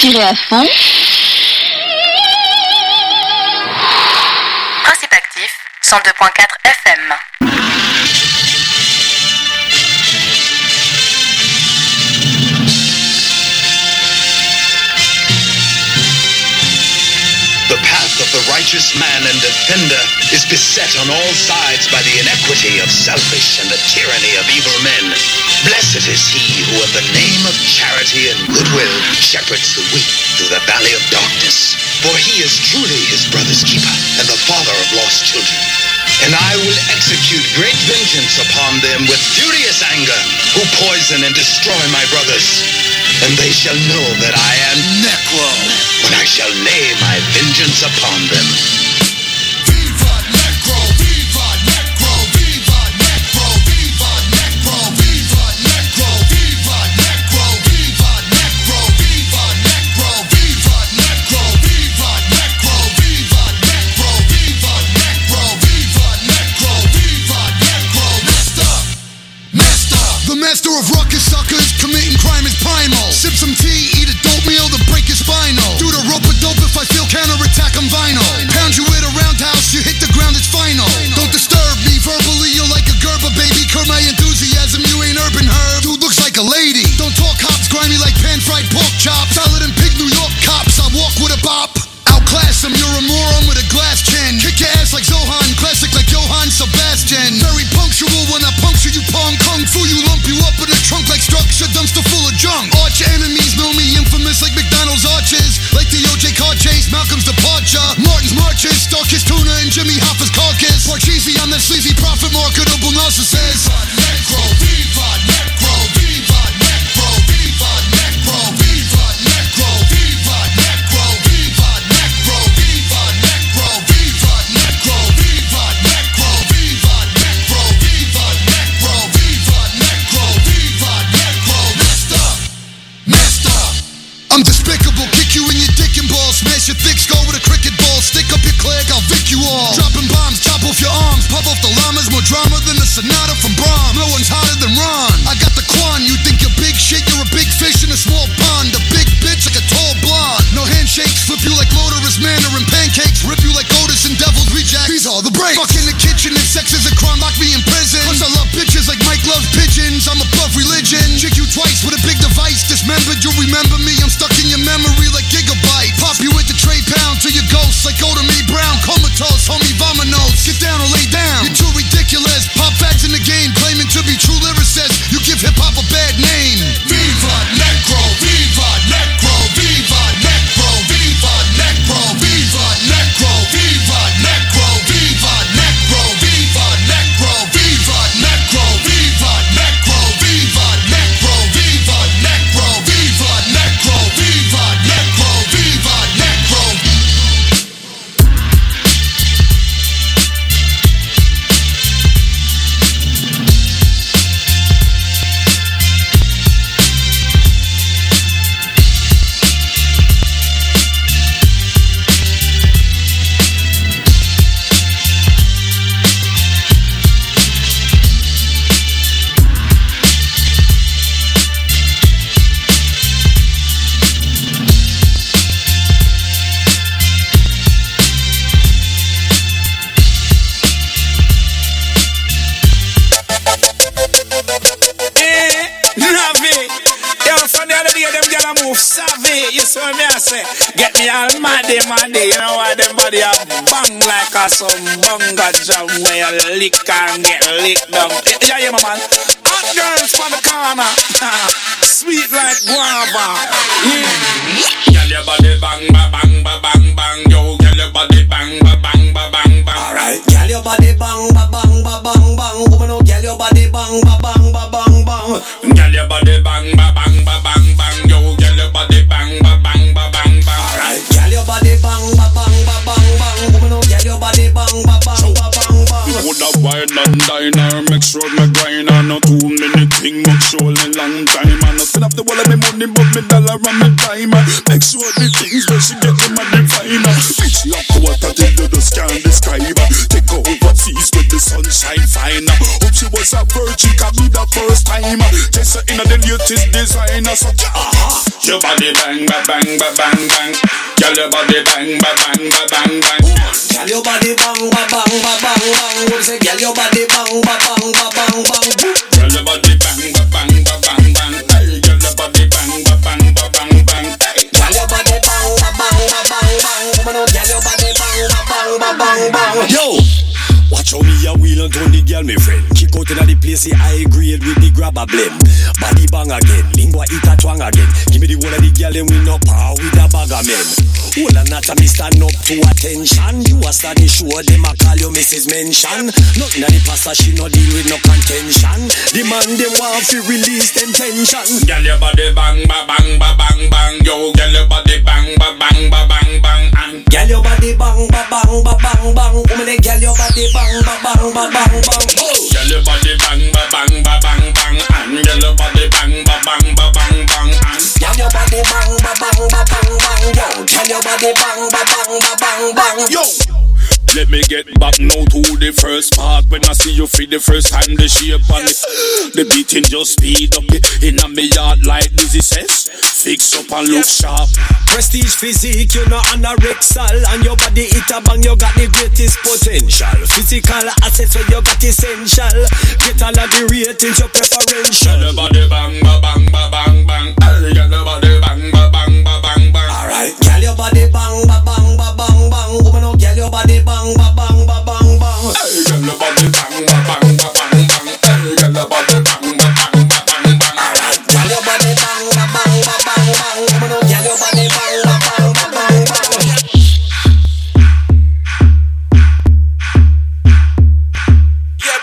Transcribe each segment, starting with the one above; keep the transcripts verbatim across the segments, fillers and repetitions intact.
tirez à fond. Principe actif, cent deux point quatre F M. The path of the righteous man and defender is beset on all sides by the inequity of selfish and the tyranny of evil men. Blessed is he who in the name of charity and goodwill shepherds the weak through the valley of darkness. For he is truly his brother's keeper and the father of lost children. And I will execute great vengeance upon them with furious anger who poison and destroy my brothers. And they shall know that I am Necro when I shall lay my vengeance upon them. Viva Necro, Viva Necro, Viva Necro, Viva Necro, Viva Necro, Viva Necro, Viva Necro, Viva Necro, Viva Necro, Viva Necro, Viva Necro, Viva Necro, Viva Necro, Viva Necro, Master, Master, the master of ruckus suckers, committing crime is primal. Sip some tea, eat a dope meal to break your spinal. Do the rope a dope if I feel counterattack, I'm vinyl. Pound you with a roundhouse, you hit the ground, it's final. Don't disturb me verbally, you're like a Gerber, baby. Curb my enthusiasm, you ain't urban herb. Dude looks like a lady. Don't talk hops, grimy like pan-fried pork chops. Solid and pig New York cops, I walk with a bop. Outclass him, you're a moron with a glass chin. Kick your ass like Zohan, classic like Johann Sebastian. Very punctual when I puncture you, pong. Kung fu, you lump you up in a trunk like structure, dumpster full of junk. Arch enemies know me, infamous like McDonald's arches. Like the O J car chase, Malcolm's departure. Martin's marches, Starkist tuna and Jimmy Hoffa's carcass. Parcheesi on that sleazy profit marketable narcissist. Viva Necro, Viva Necro, Viva Necro, Viva Necro, Viva Necro, Viva Necro, Viva Necro, Viva Necro, Viva Necro, Viva Necro, Viva Necro, Viva Necro, Viva Necro, Viva Necro, Master, Master. I'm despicable, kick you in your dick and balls, smash your thick skull with a cricket ball, stick up your clegg, I'll vic you all. Dropping bombs, chop off your arms, pop off the llamas, more drama than the sonata from Brahms. No one's hotter than Ron. I got the Quan, you think you're big shit, you're a big fish in a small pond. A big bitch like a tall blonde. No handshakes, flip you like motorist Mandarin pancakes, rip you like Otis and Devil's Rejects. These are the breaks. Fuck in the kitchen, if sex is a crime, lock me in prison. Plus I love bitches like Mike loves pigeons. I'm above religion. Chick you twice with a big device, dismembered, you'll remember me. I'm stuck in your memory like gigabyte. Pop you with the tray pound to your ghost like go to me Brown. Comatose, homie, vominos. Get down or lay down. You're too ridiculous. Pop fags in the game, claiming to be true lyricists. You give hip hop a bad name. Viva Necro, Viva Necro, Viva Necro, Viva Necro, Viva Necro, Viva Necro, Viva Necro, Viva Necro, Viva Necro, Viva Necro, Viva Necro, Viva Necro, Viva Necro, Viva Necro, Viva Necro. You see what me I say? Get me all maddy, maddy. You know why them body a bang like a some bunga jam where you lick and get licked down. Yeah, yeah, my man. Hot girls from the corner, sweet like guava. Mm. Girl, your body bang, ba bang, ba bang, bang. Yo, girl, your body bang, ba bang, ba bang, bang. Alright. Girl, your body bang, ba bang, ba bang, bang. Woman, oh, girl, your body bang, ba bang, ba bang, bang. Girl, your body bang, ba bang, ba bang, bang. Yo, girl, your body bang, ba bang, ba bang, bang. Alright. Girl, your body bang, ba bang, ba bang, bang. Woman, oh, girl, your body bang, ba bang, ba bang, bang. You woulda wild and diner, make sure me grind on no too many things, but surely long time. I not spend up the whole of me money, but me dollar and me time. Make sure the things where she get them and define. Bitch, you have to water till you just can't describe. Take overseas with the sun sunshine fine. Hope she was a virgin, can be the first time. Just in the latest designer. So uh-huh. Your body bang, ba bang, ba bang, bang. Girl, your body bang, ba bang, ba bang, bang. Girl, your body bang, ba bang, ba bang, bang. What say, girl, your body bang, ba bang, ba bang, bang. Girl, your body bang, ba bang, ba bang, bang. Hey, girl, your body bang, ba bang, ba bang, bang. Hey, girl, your body bang, ba bang, ba bang, bang. Girl, your body bang, ba bang, ba bang, bang. Yo. Watch how me a wheel and turn the girl, me friend. Kick out inna the place, say I grade with the grab a blem. Body bang again, lingua eat a twang again. Give me the whole of the girl and we no power with a bag of men. Whole a not a me stand up to attention. You a study show them a call you Missus Mention. Nothing a the pastor she no deal with no contention. The man them want to release them tension. Girl your body bang ba bang ba bang bang. Yo, girl your body bang ba bang ba bang bang. And girl your body bang ba bang ba bang bang. Woman, girl your body bang ba bang ba bang bang. Girl your body bang ba bang ba bang bang. And girl your body bang ba bang ba bang bang. And girl your body bang ba bang ba bang bang. Yo, girl your body bang ba bang ba bang bang. Yo. Let me get back now to the first part. When I see you for the first time, the shape and the, the beating just speed up. In a me yard like Lizzie says, fix up and look sharp. Prestige physique, you know anorexal. And your body it a bang, you got the greatest potential. Physical assets where you got essential. Get all of the ratings, your preferential. Girl, your body bang, ba bang, ba bang, bang. Girl, your body bang, ba bang, ba bang, bang. Alright, girl, your body bang, ba bang, ba bang, bang. Woman, oh, girl, your body bang, ba bang, ba bang, bang. Hey, girl, your body bang, ba bang, ba bang, bang. Hey, girl, your body bang, ba bang, ba bang, bang. Alright, girl, your body bang, ba bang, ba bang, bang. Woman, oh, girl, your body bang, ba bang, ba bang, bang. Yep.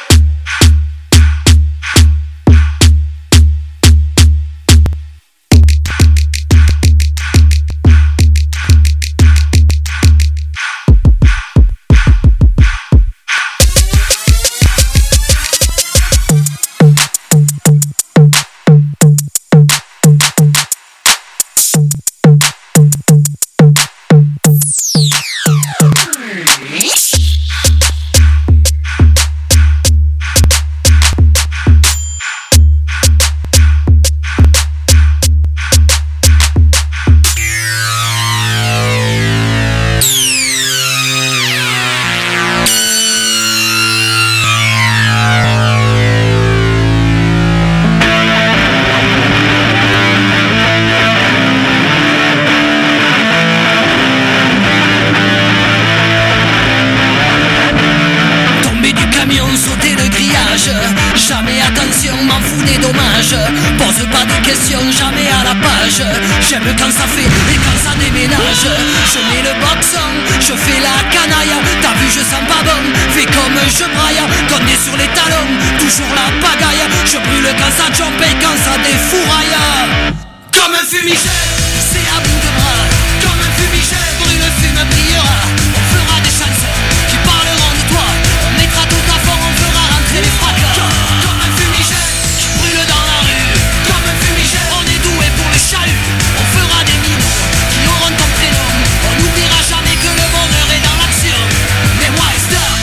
J'aime quand ça fait et quand ça déménage. Je mets le boxon, je fais la canaille. T'as vu je sens pas bon, fais comme je braille. Condé sur les talons, toujours la pagaille. Je brûle quand ça jump et quand ça défouraille. Comme un fumigène, c'est à bout de bras. Comme un fumigène, brûle, fume, brillera. On fera des chansons qui parleront de toi. On mettra tout à fond, on fera rentrer les fracas. Comme un fumigène, qui brûle dans la rue. Comme un fumigène, on est doué pour le chahut. On fera des minous qui auront ton prénom. On n'oubliera jamais que le bonheur est dans l'action. Mais moi, stop.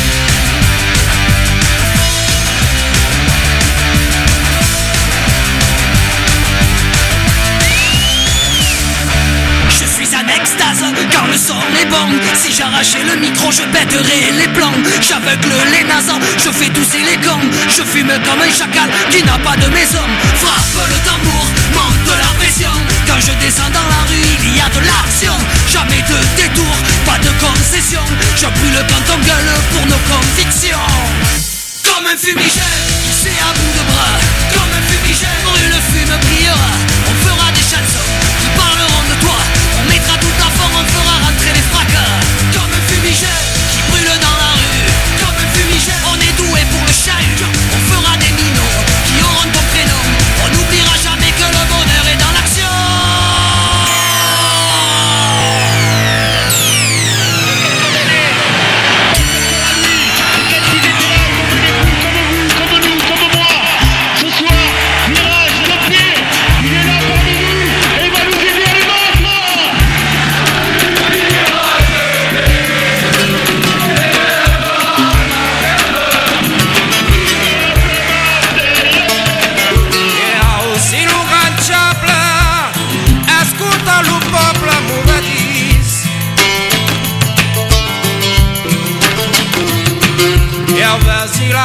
Je suis en extase car le son est bon. Si j'arrachais le micro je pèterais les plombs. J'aveugle les nazes, je fais tousser les cons. Je fume comme un chacal qui n'a pas de maison. Frappe le tambour, monte la pression. Quand je descends dans la rue il y a de l'action. Jamais de détour, pas de concession. Je brûle quand on gueule pour nos convictions. Comme un fumigène, c'est à bout de bras. Comme un fumigène, brûle, fume, brillera. On fera des chansons qui parleront de toi. On mettra tout à fond, on fera rentrer les fracas. Comme un fumigène qui brûle dans la rue. Comme un fumigène, on est doué pour le chahut. On fera des minots qui auront ton prénom. On n'oubliera jamais que le bonheur est dans l'action. Comme nous, comme moi, ce soir.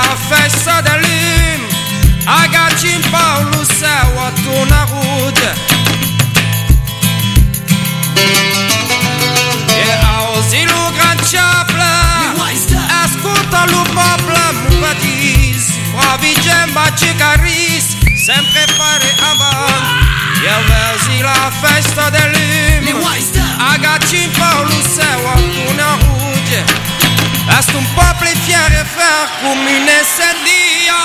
festa de lim Agacim Paulo Seua tu na rude E auzi lu gran ceaplă Ascultă-lu poplă muvătiz Provigem baci caris Sempre fare avant Eu vezi la festa de lim Agacim Paulo Seua tu na rude Est un peuple fier et fer Cum mine se dia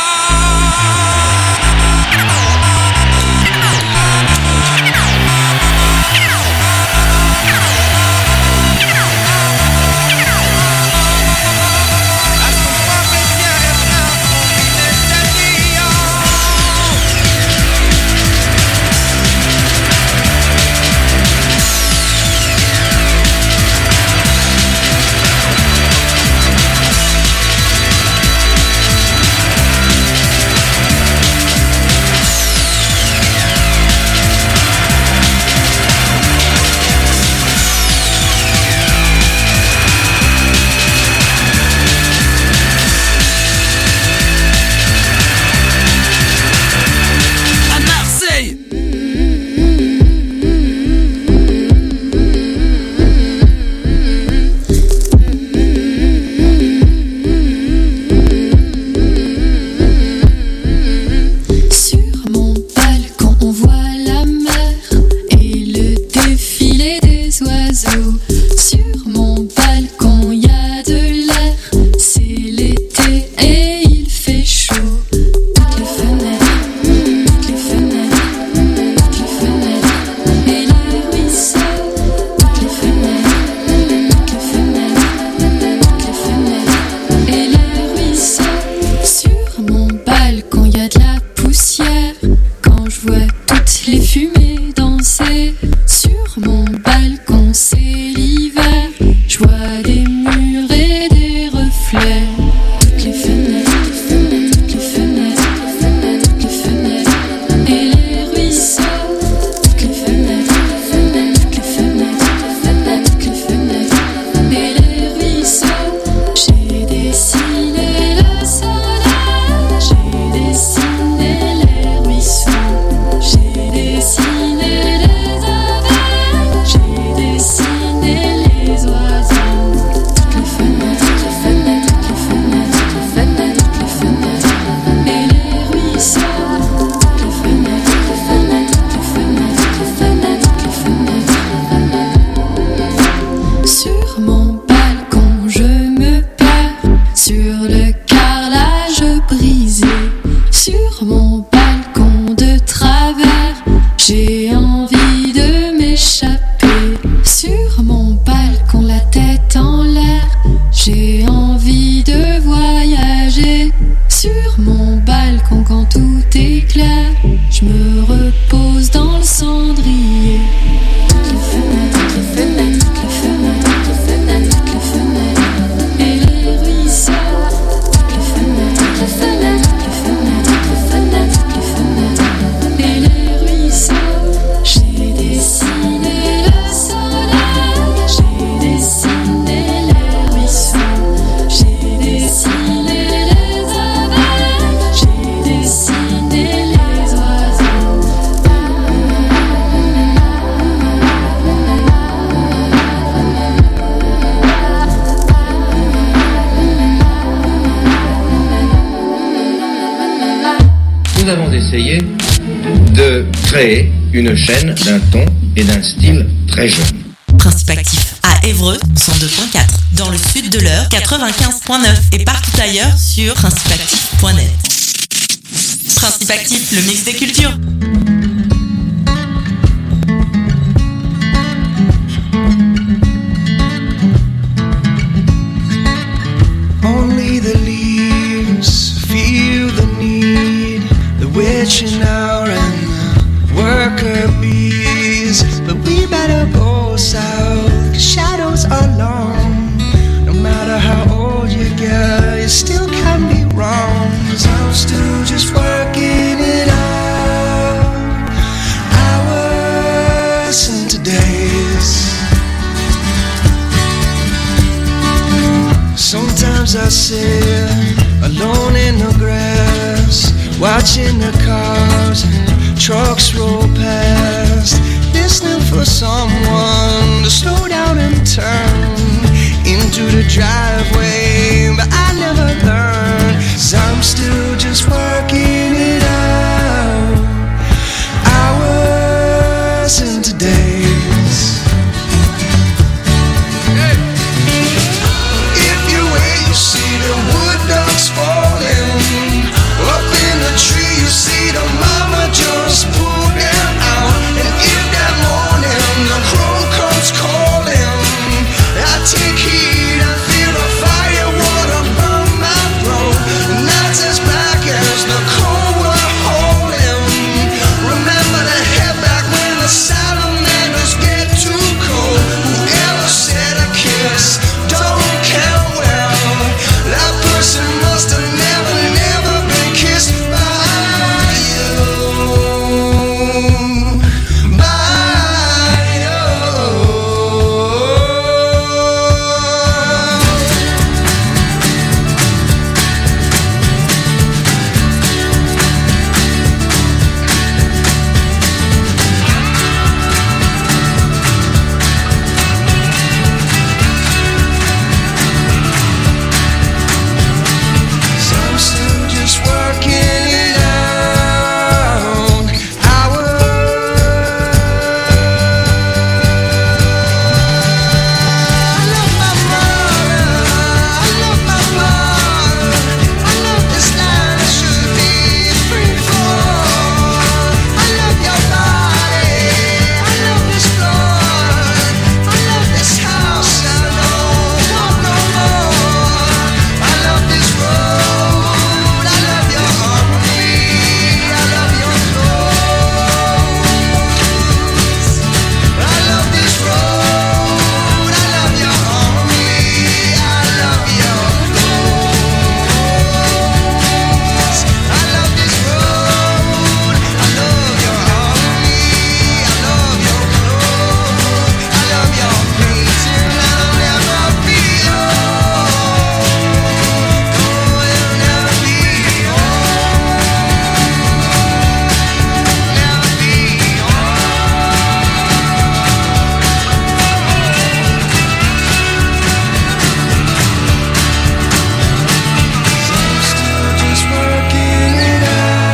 Une chaîne d'un ton et d'un style très jeune. Principe actif à Évreux, cent deux point quatre. Dans le sud de l'Eure, quatre-vingt-quinze point neuf. Et partout ailleurs sur principe actif point net. Principe actif, le mix des cultures. Only the leaves feel the need, the witching hour and worker bees, but we better go south, cause shadows are long. No matter how old you get, you still can be wrong, cause I'm still just working it out. Hours into days. Sometimes I sit alone in watching the cars and trucks roll past, listening for someone to slow down and turn into the driveway, but I never learned, 'cause I'm still just working it out, hours into days. If you wait, you see the wood ducks falling, up in the tree you see the mama just pulled them out, and if that morning the crow comes calling, I take heed, I feel the fire water burn my throat, the night's as black as the cold we're holding. Remember to head back when the salamanders get too cold. Whoever said a kiss don't count well, that person must have never, never been kissed by you, by you. So I'm still just working it out, hours. I love my mother, I love my mother, I love this land it should be free for. I love your body, I love this floor, I love this house, I don't want no more. I love this road, I love your harmony, I love your clothes. I love this road, I love your harmony, I love your clothes. I love this road, I love your harmony, I love your clothes. I love your painting, I'll never be old. Oh, it'll never be old. Never be So I'm still just working it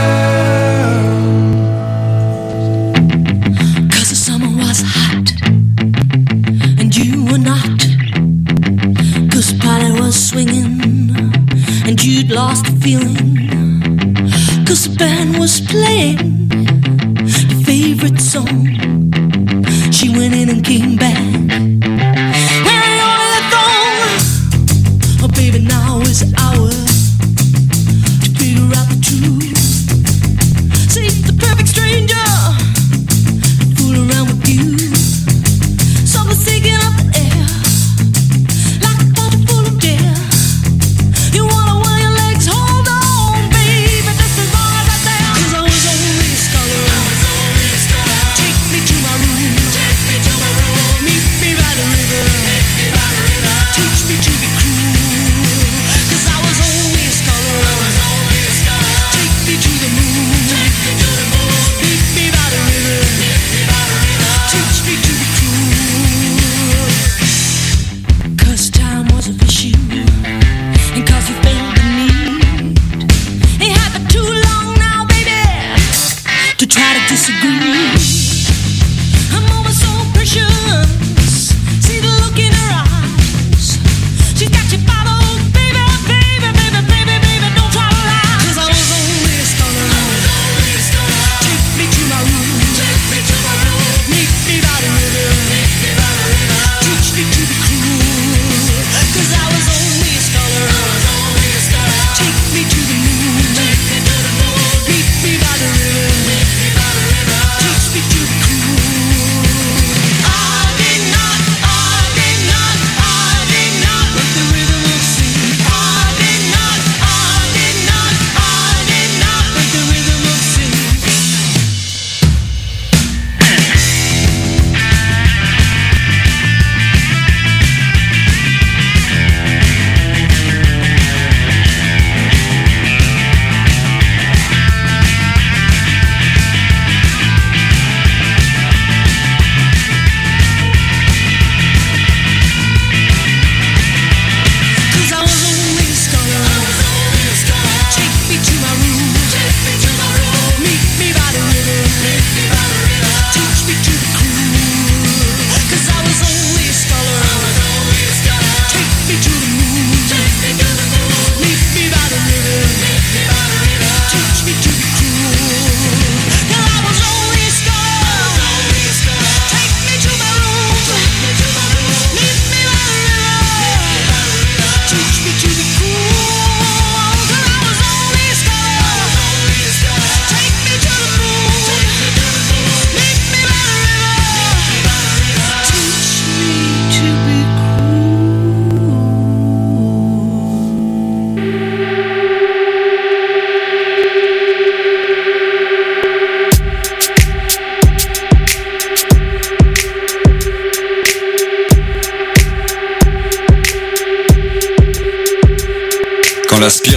out. 'Cause the summer was hot and you were not. 'Cause Polly was swinging and you'd lost the feeling. 'Cause the band was playing your favorite song. She went in and came back wearing only a thong. Oh baby, now is the hour to figure out the truth. See the perfect stranger fool around with you. Something's taking up the air like a bottle full of deer. You wanna wear your legs, hold on, baby, just as long as I dare. 'Cause I was only a scholar. Take me to my room. Meet me by the river. Teach me to be cruel. 'Cause I was only a scholar. Take me to the moon. Meet me by the river. Teach me to be cruel. 'Cause time was an issue, and 'cause you felt the need. Ain't had but too long now, baby, to try to disagree. A moment so precious, see the look in her eyes. She's got you bottled, baby, baby, baby, baby, baby, don't try to lie. 'Cause I was only a scholar. Take me to my room. Meet me by the river. Teach me to be cruel. 'Cause I was only a scholar. Take me to the moon. Meet me by the river. Teach me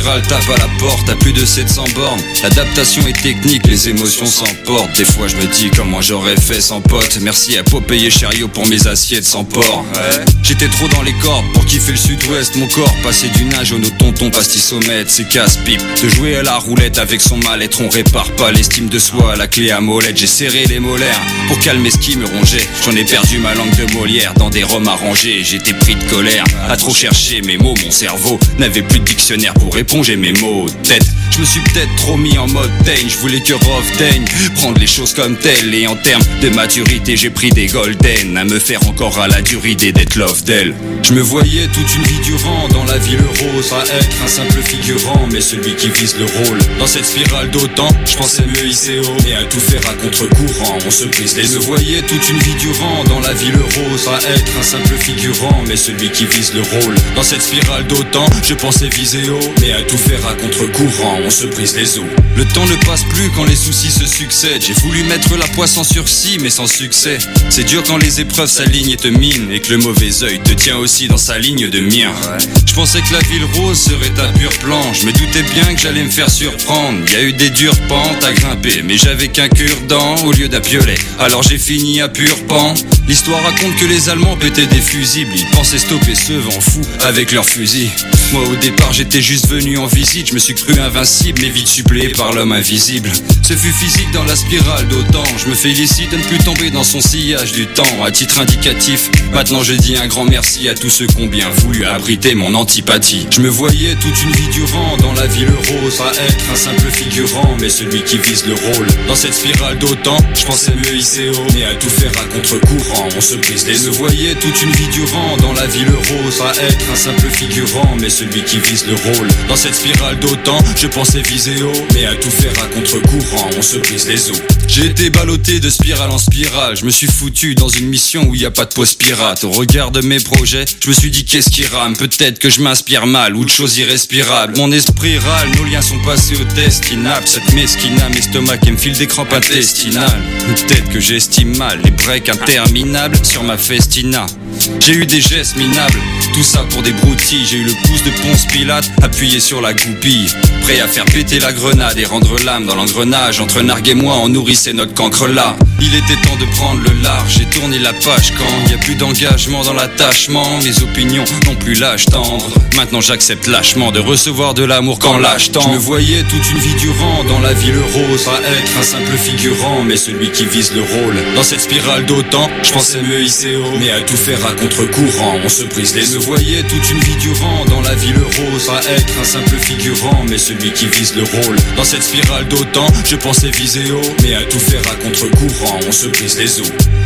spirale tape à la porte à plus de sept cents bornes. L'adaptation est technique, les émotions s'emportent. Des fois je me dis comment j'aurais fait sans pote. Merci à Popeye et Chariot pour mes assiettes sans porc. Ouais. J'étais trop dans les cordes pour kiffer le sud-ouest. Mon corps passé du nage au nos tontons pastis-au-mètre. C'est casse-pipe de jouer à la roulette avec son mal-être. On répare pas l'estime de soi à la clé à molette. J'ai serré les molaires pour calmer ce qui me rongeait. J'en ai perdu ma langue de Molière dans des roms arrangés. J'étais pris de colère à trop chercher mes mots. Mon cerveau n'avait plus de dictionnaire pour éponger mes mots. Tête, je me suis peut-être trop mis en mode daigne. Je voulais que Rof daigne prendre les choses comme telles. Et en termes de maturité j'ai pris des golden à me faire encore à la dure idée d'être love d'elle. Je me voyais toute une vie durant dans la ville rose à être un simple figurant, mais celui qui vise le rôle. Dans cette spirale d'autant, je pensais me hisser haut, mais à tout faire à contre-courant, on se brise les. Je me voyais toute une vie durant dans la ville rose à être un simple figurant, mais celui qui vise le rôle. Dans cette spirale d'autant, je pensais viser haut, mais à tout faire à contre-courant, on se brise les os. Le temps ne passe plus quand les soucis se succèdent. J'ai voulu mettre la poisse en sursis, mais sans succès. C'est dur quand les épreuves s'alignent et te minent, et que le mauvais œil te tient aussi dans sa ligne de mire. Je pensais que la ville rose serait un pur plan. Je me doutais bien que j'allais me faire surprendre. Y a eu des dures pentes à grimper, mais j'avais qu'un cure-dent au lieu d'un piolet. Alors j'ai fini à pur pan. L'histoire raconte que les Allemands pétaient des fusibles. Ils pensaient stopper ce vent fou avec leurs fusils. Moi au départ j'étais juste venu en visite. Je me suis cru invincible, mais vite suppléé par l'homme invisible. Ce fut physique dans la spirale d'autant. Je me félicite de ne plus tomber dans son sillage du temps. À titre indicatif, maintenant je dis un grand merci à tous ceux qui ont bien voulu abriter mon antipathie. Je me voyais toute une vie durant dans la ville rose à être un simple figurant, mais celui qui vise le rôle. Dans cette spirale d'autant, je pensais me hisser haut, mais à tout faire à contre-courant, on se brise les. Je me voyais toute une vie durant dans la ville rose à être un simple figurant, mais celui qui vise le rôle. Dans cette spirale d'autant, je pensais viser haut, mais à tout faire à contre-courant, on se brise les os. J'ai été ballotté de spirale en spirale. Je me suis foutu dans une mission où y a pas de pause pirate. Au regard de mes projets, je me suis dit qu'est-ce qui rame. Peut-être que je m'inspire mal ou de choses irrespirables. Mon esprit râle, nos liens sont passés au test inapte. Cette mesquina, mes estomacs et me file des crampes intestinales. Peut-être que j'estime mal les breaks interminables sur ma festina. J'ai eu des gestes minables, tout ça pour des broutilles. J'ai eu le pouce de Ponce Pilate appuyé sur la goupille, prêt à faire péter la grenade et rendre l'âme dans l'engrenage. Entre Nargue et moi on nourrissait notre cancre là. Il était temps de prendre le large, j'ai tourné la page quand y a plus d'engagement dans l'attachement. Mes opinions n'ont plus l'âge tendre. Maintenant j'accepte lâchement de recevoir de l'amour quand lâche temps. Je me voyais toute une vie durant dans la ville rose à être un simple figurant, mais celui qui vise le rôle. Dans cette spirale d'autant, je pensais me hisser haut, mais à tout faire à contre-courant, on se brise les. Je me voyais toute une vie durant dans la ville rose à être un simple figurant, mais celui qui vise le rôle. Dans cette spirale d'autant, je pensais viser haut, mais à tout faire à contre-courant, on se brise les os.